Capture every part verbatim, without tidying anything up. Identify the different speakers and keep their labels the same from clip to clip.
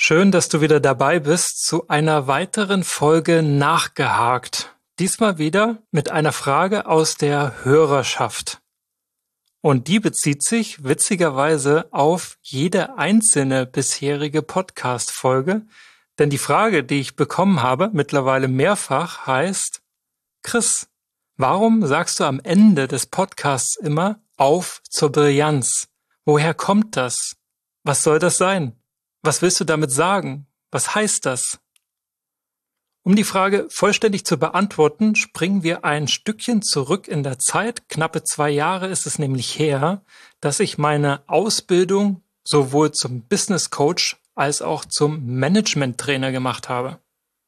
Speaker 1: Schön, dass du wieder dabei bist zu einer weiteren Folge Nachgehakt. Diesmal wieder mit einer Frage aus der Hörerschaft. Und die bezieht sich witzigerweise auf jede einzelne bisherige Podcast-Folge, denn die Frage, die ich bekommen habe, mittlerweile mehrfach, heißt: Chris, warum sagst du am Ende des Podcasts immer auf zur Brillanz? Woher kommt das? Was soll das sein? Was willst du damit sagen? Was heißt das? Um die Frage vollständig zu beantworten, springen wir ein Stückchen zurück in der Zeit. Knappe zwei Jahre ist es nämlich her, dass ich meine Ausbildung sowohl zum Business Coach als auch zum Management Trainer gemacht habe.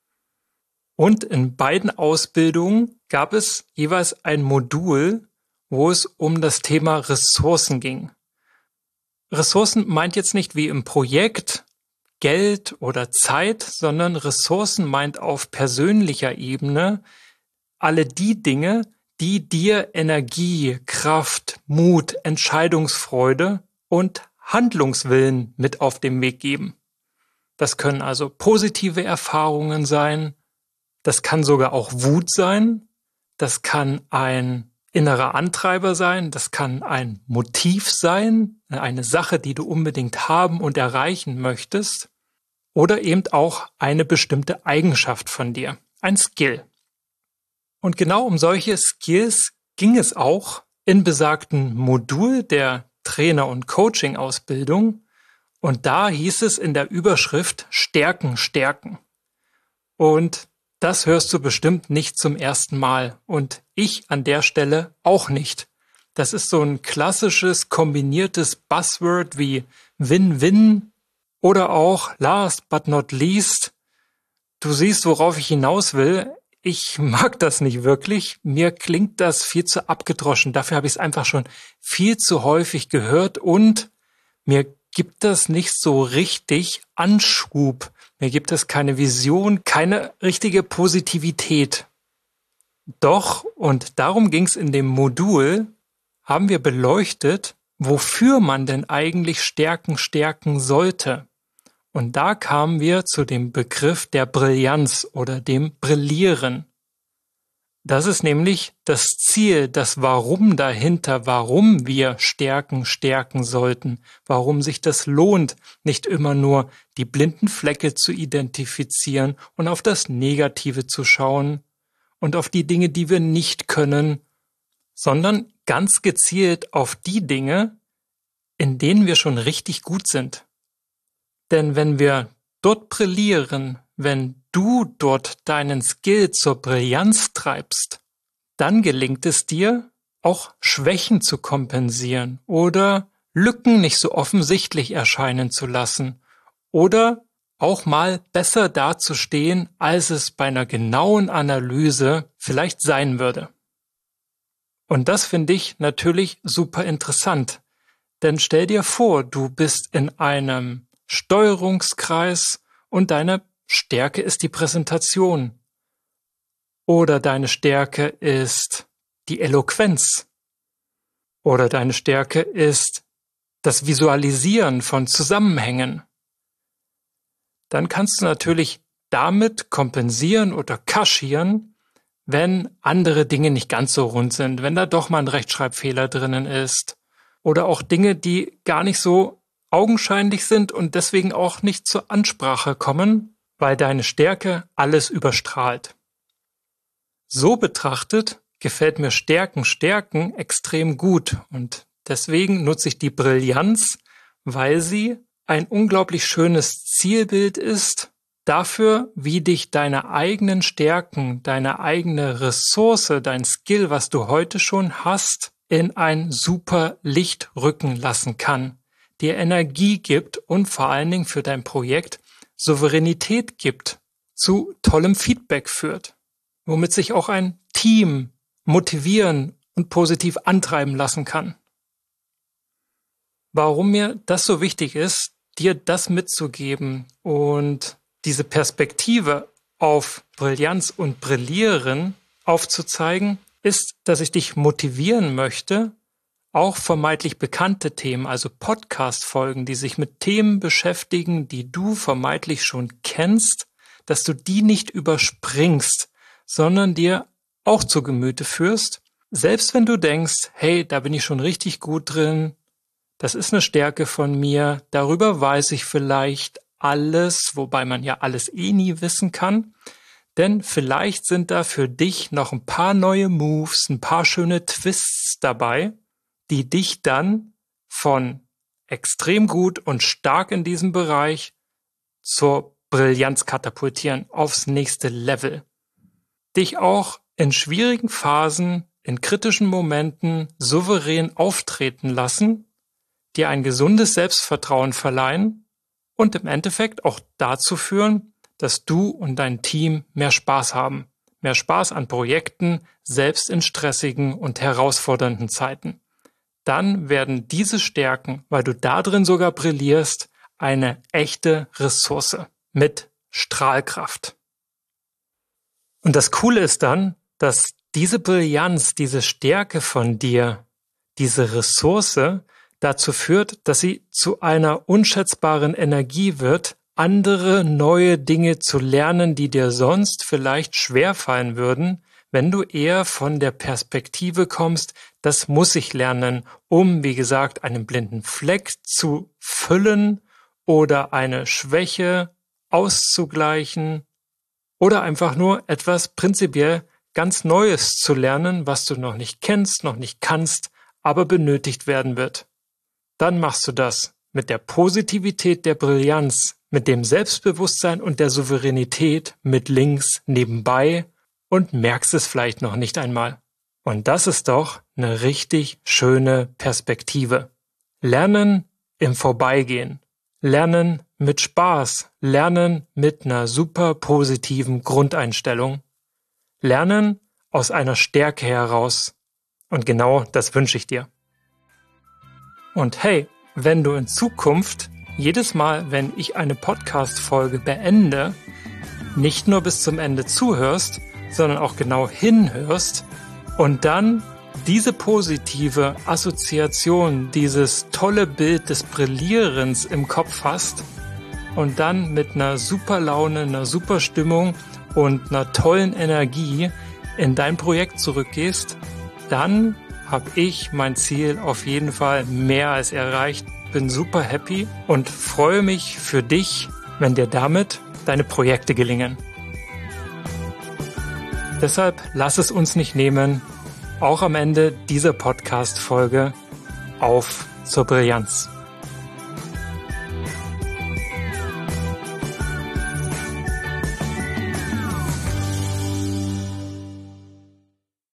Speaker 1: Und in beiden Ausbildungen gab es jeweils ein Modul, wo es um das Thema Ressourcen ging. Ressourcen meint jetzt nicht wie im Projekt Geld oder Zeit, sondern Ressourcen meint auf persönlicher Ebene alle die Dinge, die dir Energie, Kraft, Mut, Entscheidungsfreude und Handlungswillen mit auf den Weg geben. Das können also positive Erfahrungen sein, das kann sogar auch Wut sein, das kann ein innerer Antreiber sein, das kann ein Motiv sein, eine Sache, die du unbedingt haben und erreichen möchtest, oder eben auch eine bestimmte Eigenschaft von dir, ein Skill. Und genau um solche Skills ging es auch in besagten Modul der Trainer- und Coaching-Ausbildung, und da hieß es in der Überschrift Stärken, Stärken. Und das hörst du bestimmt nicht zum ersten Mal und ich an der Stelle auch nicht. Das ist so ein klassisches kombiniertes Buzzword wie Win-Win oder auch last but not least. Du siehst, worauf ich hinaus will. Ich mag das nicht wirklich. Mir klingt das viel zu abgedroschen. Dafür habe ich es einfach schon viel zu häufig gehört und mir gibt das nicht so richtig Anschub. Mir gibt es keine Vision, keine richtige Positivität. Doch, und darum ging es in dem Modul, haben wir beleuchtet, wofür man denn eigentlich Stärken stärken sollte. Und da kamen wir zu dem Begriff der Brillanz oder dem Brillieren. Das ist nämlich das Ziel, das Warum dahinter, warum wir Stärken stärken sollten, warum sich das lohnt, nicht immer nur die blinden Flecke zu identifizieren und auf das Negative zu schauen und auf die Dinge, die wir nicht können, sondern ganz gezielt auf die Dinge, in denen wir schon richtig gut sind. Denn wenn wir dort brillieren, wenn du dort deinen Skill zur Brillanz treibst, dann gelingt es dir, auch Schwächen zu kompensieren oder Lücken nicht so offensichtlich erscheinen zu lassen oder auch mal besser dazustehen, als es bei einer genauen Analyse vielleicht sein würde. Und das finde ich natürlich super interessant, denn stell dir vor, du bist in einem Steuerungskreis und deine Stärke ist die Präsentation. Oder deine Stärke ist die Eloquenz. Oder deine Stärke ist das Visualisieren von Zusammenhängen. Dann kannst du natürlich damit kompensieren oder kaschieren, wenn andere Dinge nicht ganz so rund sind, wenn da doch mal ein Rechtschreibfehler drinnen ist. Oder auch Dinge, die gar nicht so augenscheinlich sind und deswegen auch nicht zur Ansprache kommen, weil deine Stärke alles überstrahlt. So betrachtet gefällt mir Stärken, Stärken extrem gut und deswegen nutze ich die Brillanz, weil sie ein unglaublich schönes Zielbild ist dafür, wie dich deine eigenen Stärken, deine eigene Ressource, dein Skill, was du heute schon hast, in ein super Licht rücken lassen kann, dir Energie gibt und vor allen Dingen für dein Projekt Souveränität gibt, zu tollem Feedback führt, womit sich auch ein Team motivieren und positiv antreiben lassen kann. Warum mir das so wichtig ist, dir das mitzugeben und diese Perspektive auf Brillanz und Brillieren aufzuzeigen, ist, dass ich dich motivieren möchte, auch vermeintlich bekannte Themen, also Podcast-Folgen, die sich mit Themen beschäftigen, die du vermeintlich schon kennst, dass du die nicht überspringst, sondern dir auch zu Gemüte führst, selbst wenn du denkst, hey, da bin ich schon richtig gut drin, das ist eine Stärke von mir, darüber weiß ich vielleicht alles, wobei man ja alles eh nie wissen kann, denn vielleicht sind da für dich noch ein paar neue Moves, ein paar schöne Twists dabei, die dich dann von extrem gut und stark in diesem Bereich zur Brillanz katapultieren, aufs nächste Level. Dich auch in schwierigen Phasen, in kritischen Momenten souverän auftreten lassen, dir ein gesundes Selbstvertrauen verleihen und im Endeffekt auch dazu führen, dass du und dein Team mehr Spaß haben. Mehr Spaß an Projekten, selbst in stressigen und herausfordernden Zeiten. Dann werden diese Stärken, weil du da drin sogar brillierst, eine echte Ressource mit Strahlkraft. Und das Coole ist dann, dass diese Brillanz, diese Stärke von dir, diese Ressource dazu führt, dass sie zu einer unschätzbaren Energie wird, andere neue Dinge zu lernen, die dir sonst vielleicht schwerfallen würden, wenn du eher von der Perspektive kommst, das muss ich lernen, um, wie gesagt, einen blinden Fleck zu füllen oder eine Schwäche auszugleichen oder einfach nur etwas prinzipiell ganz Neues zu lernen, was du noch nicht kennst, noch nicht kannst, aber benötigt werden wird. Dann machst du das mit der Positivität der Brillanz, mit dem Selbstbewusstsein und der Souveränität mit links nebenbei und merkst es vielleicht noch nicht einmal. Und das ist doch eine richtig schöne Perspektive. Lernen im Vorbeigehen. Lernen mit Spaß. Lernen mit einer super positiven Grundeinstellung. Lernen aus einer Stärke heraus. Und genau das wünsche ich dir. Und hey, wenn du in Zukunft jedes Mal, wenn ich eine Podcast-Folge beende, nicht nur bis zum Ende zuhörst, sondern auch genau hinhörst und dann diese positive Assoziation, dieses tolle Bild des Brillierens im Kopf hast und dann mit einer super Laune, einer super Stimmung und einer tollen Energie in dein Projekt zurückgehst, dann habe ich mein Ziel auf jeden Fall mehr als erreicht, bin super happy und freue mich für dich, wenn dir damit deine Projekte gelingen. Deshalb lass es uns nicht nehmen, auch am Ende dieser Podcast-Folge auf zur Brillanz.